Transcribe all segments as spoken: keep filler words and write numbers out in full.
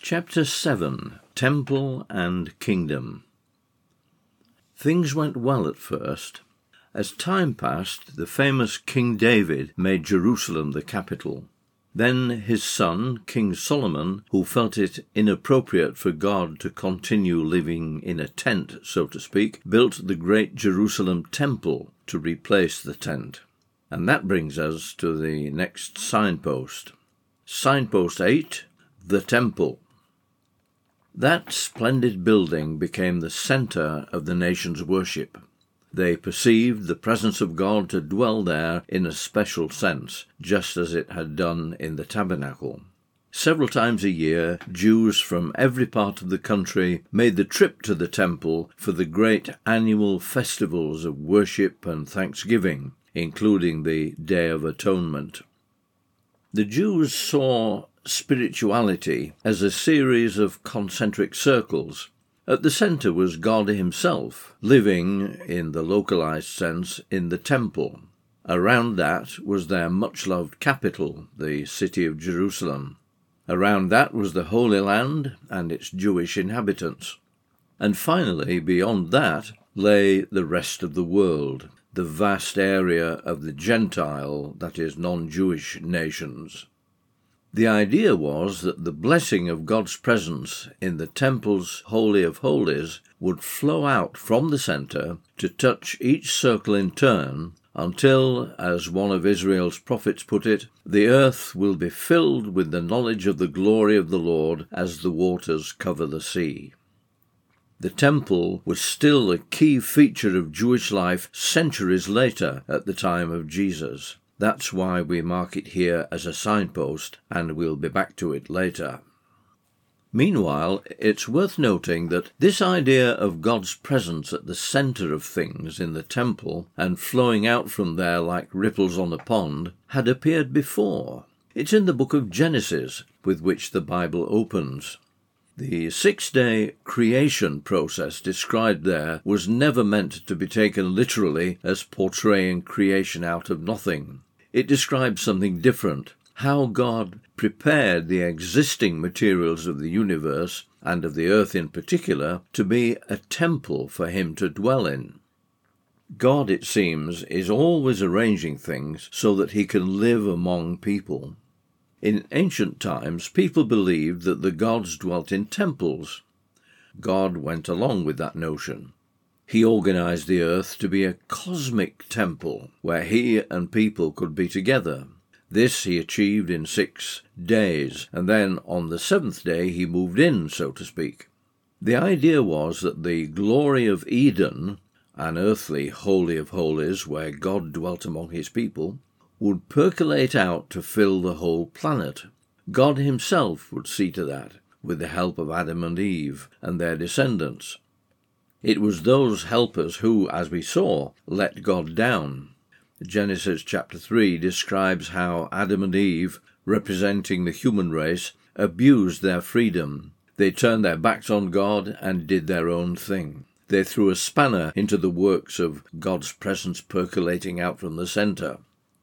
Chapter seven. Temple and Kingdom. Things went well at first. As time passed, the famous King David made Jerusalem the capital. Then his son, King Solomon, who felt it inappropriate for God to continue living in a tent, so to speak, built the great Jerusalem temple to replace the tent. And that brings us to the next signpost. Signpost eight, the temple. That splendid building became the centre of the nation's worship. They perceived the presence of God to dwell there in a special sense, just as it had done in the tabernacle. Several times a year, Jews from every part of the country made the trip to the temple for the great annual festivals of worship and thanksgiving, including the Day of Atonement. The Jews saw spirituality as a series of concentric circles. At the centre was God himself, living, in the localized sense, in the temple. Around that was their much-loved capital, the city of Jerusalem. Around that was the Holy Land and its Jewish inhabitants. And finally, beyond that, lay the rest of the world, the vast area of the Gentile, that is, non-Jewish nations. The idea was that the blessing of God's presence in the temple's Holy of Holies would flow out from the centre to touch each circle in turn until, as one of Israel's prophets put it, the earth will be filled with the knowledge of the glory of the Lord as the waters cover the sea. The temple was still a key feature of Jewish life centuries later at the time of Jesus. That's why we mark it here as a signpost, and we'll be back to it later. Meanwhile, it's worth noting that this idea of God's presence at the centre of things in the temple and flowing out from there like ripples on a pond had appeared before. It's in the book of Genesis, with which the Bible opens. The six-day creation process described there was never meant to be taken literally as portraying creation out of nothing. It describes something different, how God prepared the existing materials of the universe, and of the earth in particular, to be a temple for him to dwell in. God, it seems, is always arranging things so that he can live among people. In ancient times, people believed that the gods dwelt in temples. God went along with that notion. He organized the earth to be a cosmic temple where he and people could be together. This he achieved in six days, and then on the seventh day he moved in, so to speak. The idea was that the glory of Eden, an earthly holy of holies where God dwelt among his people, would percolate out to fill the whole planet. God himself would see to that, with the help of Adam and Eve and their descendants. It was those helpers who, as we saw, let God down. Genesis chapter three describes how Adam and Eve, representing the human race, abused their freedom. They turned their backs on God and did their own thing. They threw a spanner into the works of God's presence percolating out from the centre.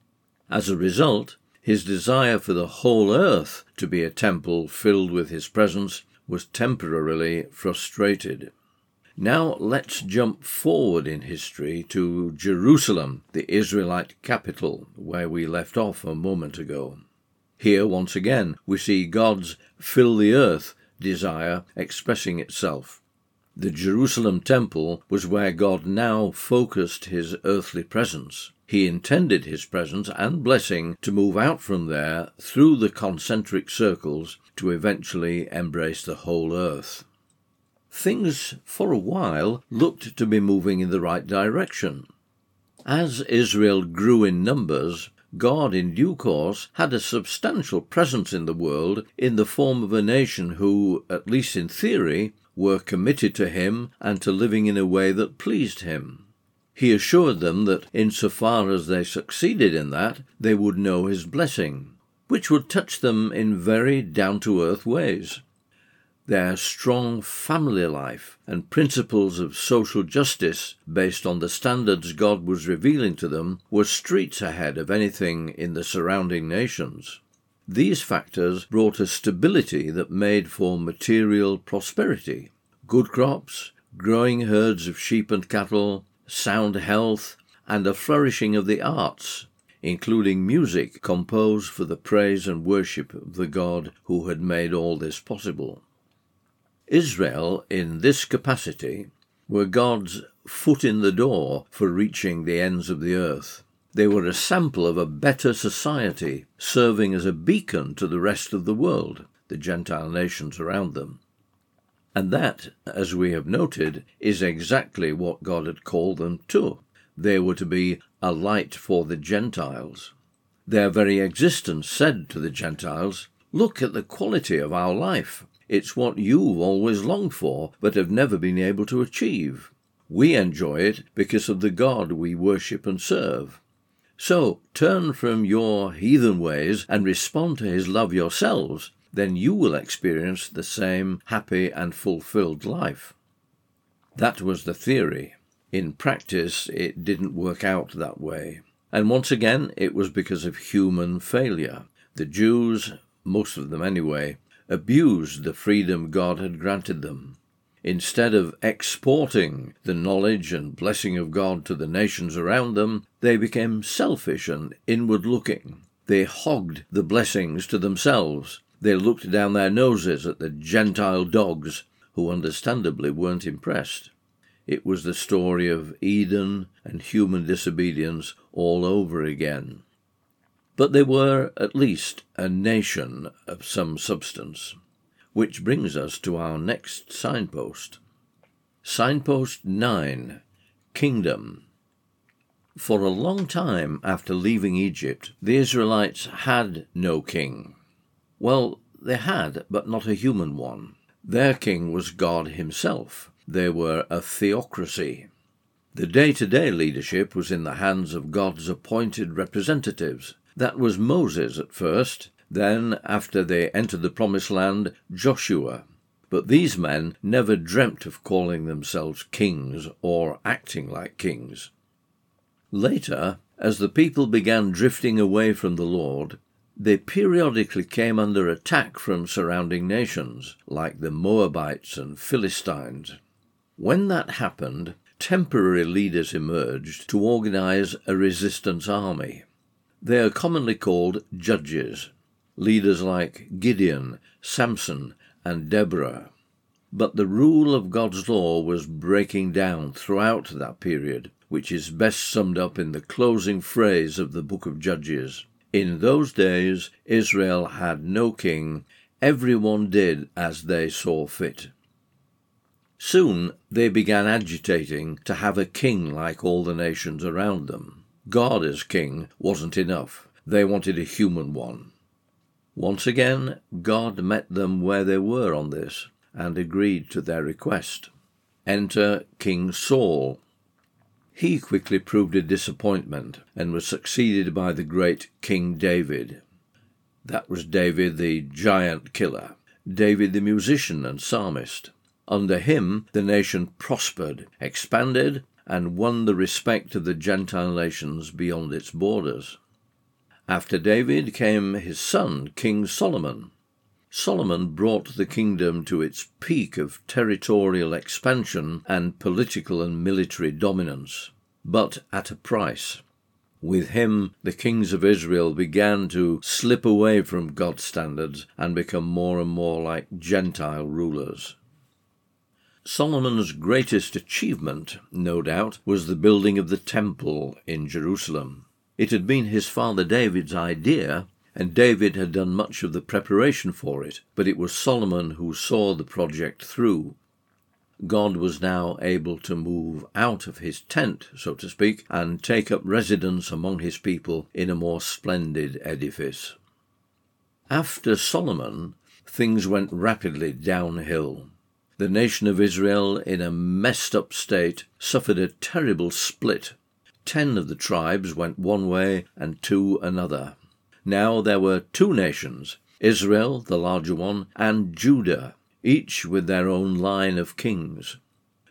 As a result, his desire for the whole earth to be a temple filled with his presence was temporarily frustrated. Now let's jump forward in history to Jerusalem, the Israelite capital, where we left off a moment ago. Here, once again, we see God's fill the earth desire expressing itself. The Jerusalem temple was where God now focused his earthly presence. He intended his presence and blessing to move out from there through the concentric circles to eventually embrace the whole earth. Things, for a while, looked to be moving in the right direction. As Israel grew in numbers, God, in due course, had a substantial presence in the world in the form of a nation who, at least in theory, were committed to him and to living in a way that pleased him. He assured them that, insofar as they succeeded in that, they would know his blessing, which would touch them in very down-to-earth ways. Their strong family life and principles of social justice, based on the standards God was revealing to them, were streets ahead of anything in the surrounding nations. These factors brought a stability that made for material prosperity. Good crops, growing herds of sheep and cattle, sound health, and a flourishing of the arts, including music composed for the praise and worship of the God who had made all this possible. Israel, in this capacity, were God's foot in the door for reaching the ends of the earth. They were a sample of a better society, serving as a beacon to the rest of the world, the Gentile nations around them. And that, as we have noted, is exactly what God had called them to. They were to be a light for the Gentiles. Their very existence said to the Gentiles, "Look at the quality of our life. It's what you've always longed for, but have never been able to achieve. We enjoy it because of the God we worship and serve. So turn from your heathen ways and respond to his love yourselves, then you will experience the same happy and fulfilled life." That was the theory. In practice, it didn't work out that way. And once again, it was because of human failure. The Jews, most of them anyway, abused the freedom God had granted them. Instead of exporting the knowledge and blessing of God to the nations around them, they became selfish and inward-looking. They hogged the blessings to themselves. They looked down their noses at the Gentile dogs, who understandably weren't impressed. It was the story of Eden and human disobedience all over again. But they were, at least, a nation of some substance. Which brings us to our next signpost. Signpost nine, Kingdom. For a long time after leaving Egypt, the Israelites had no king. Well, they had, but not a human one. Their king was God himself. They were a theocracy. The day-to-day leadership was in the hands of God's appointed representatives. That was Moses at first, then, after they entered the Promised Land, Joshua. But these men never dreamt of calling themselves kings or acting like kings. Later, as the people began drifting away from the Lord, they periodically came under attack from surrounding nations, like the Moabites and Philistines. When that happened, temporary leaders emerged to organize a resistance army. They are commonly called judges, leaders like Gideon, Samson, and Deborah. But the rule of God's law was breaking down throughout that period, which is best summed up in the closing phrase of the book of Judges. In those days Israel had no king, everyone did as they saw fit. Soon they began agitating to have a king like all the nations around them. God as king wasn't enough. They wanted a human one. Once again, God met them where they were on this and agreed to their request. Enter King Saul. He quickly proved a disappointment and was succeeded by the great King David. That was David the giant killer, David the musician and psalmist. Under him, the nation prospered, expanded, and won the respect of the Gentile nations beyond its borders. After David came his son, King Solomon. Solomon brought the kingdom to its peak of territorial expansion and political and military dominance, but at a price. With him, the kings of Israel began to slip away from God's standards and become more and more like Gentile rulers. Solomon's greatest achievement, no doubt, was the building of the temple in Jerusalem. It had been his father David's idea, and David had done much of the preparation for it, but it was Solomon who saw the project through. God was now able to move out of his tent, so to speak, and take up residence among his people in a more splendid edifice. After Solomon, things went rapidly downhill. The nation of Israel, in a messed-up state, suffered a terrible split. Ten of the tribes went one way and two another. Now there were two nations, Israel, the larger one, and Judah, each with their own line of kings.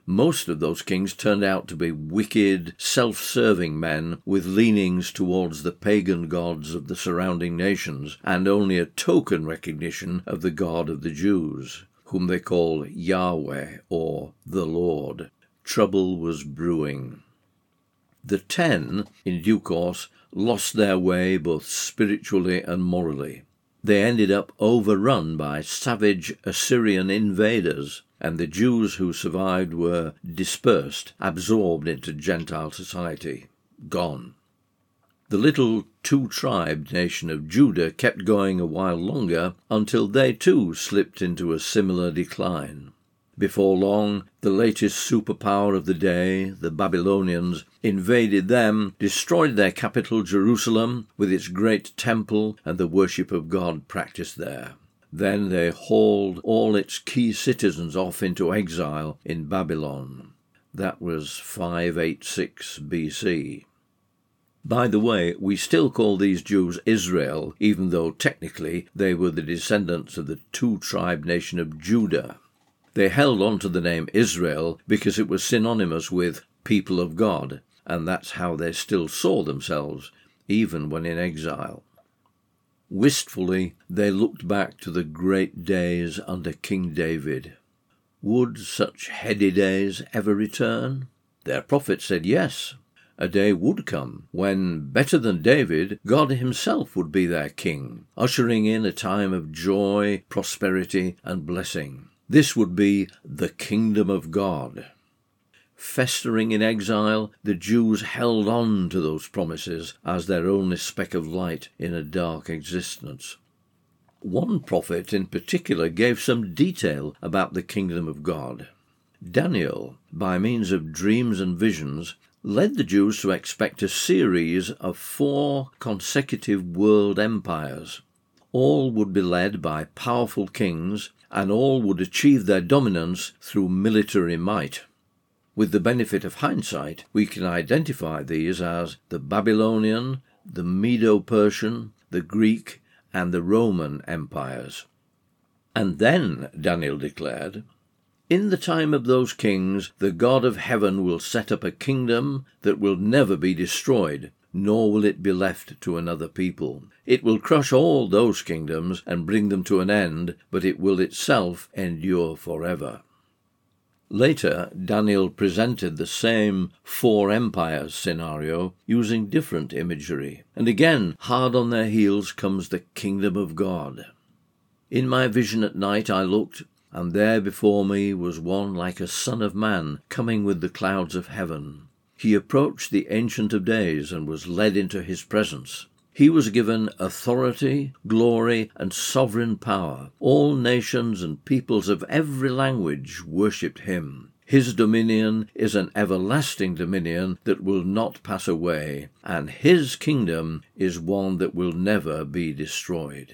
Most of those kings turned out to be wicked, self-serving men with leanings towards the pagan gods of the surrounding nations and only a token recognition of the God of the Jews, whom they call Yahweh or the Lord. Trouble was brewing. The ten, in due course, lost their way both spiritually and morally. They ended up overrun by savage Assyrian invaders, and the Jews who survived were dispersed, absorbed into Gentile society, gone. The little two-tribed nation of Judah kept going a while longer until they too slipped into a similar decline. Before long, the latest superpower of the day, the Babylonians, invaded them, destroyed their capital Jerusalem with its great temple and the worship of God practiced there. Then they hauled all its key citizens off into exile in Babylon. That was five eighty-six B C. By the way, we still call these Jews Israel, even though technically they were the descendants of the two-tribe nation of Judah. They held on to the name Israel because it was synonymous with people of God, and that's how they still saw themselves, even when in exile. Wistfully, they looked back to the great days under King David. Would such heady days ever return? Their prophet said yes. A day would come when, better than David, God himself would be their king, ushering in a time of joy, prosperity, and blessing. This would be the kingdom of God. Festering in exile, the Jews held on to those promises as their only speck of light in a dark existence. One prophet in particular gave some detail about the kingdom of God. Daniel, by means of dreams and visions, led the Jews to expect a series of four consecutive world empires. All would be led by powerful kings, and all would achieve their dominance through military might. With the benefit of hindsight, we can identify these as the Babylonian, the Medo-Persian, the Greek, and the Roman empires. And then, Daniel declared, in the time of those kings, the God of heaven will set up a kingdom that will never be destroyed, nor will it be left to another people. It will crush all those kingdoms and bring them to an end, but it will itself endure forever. Later, Daniel presented the same four empires scenario using different imagery, and again, hard on their heels comes the kingdom of God. In my vision at night I looked, and there before me was one like a son of man coming with the clouds of heaven. He approached the Ancient of Days and was led into his presence. He was given authority, glory, and sovereign power. All nations and peoples of every language worshipped him. His dominion is an everlasting dominion that will not pass away, and his kingdom is one that will never be destroyed.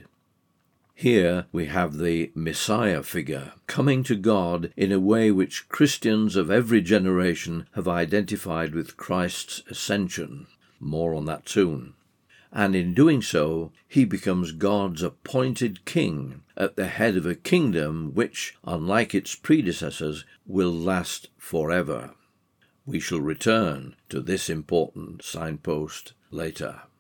Here we have the Messiah figure, coming to God in a way which Christians of every generation have identified with Christ's ascension. More on that soon. And in doing so, he becomes God's appointed king at the head of a kingdom which, unlike its predecessors, will last forever. We shall return to this important signpost later.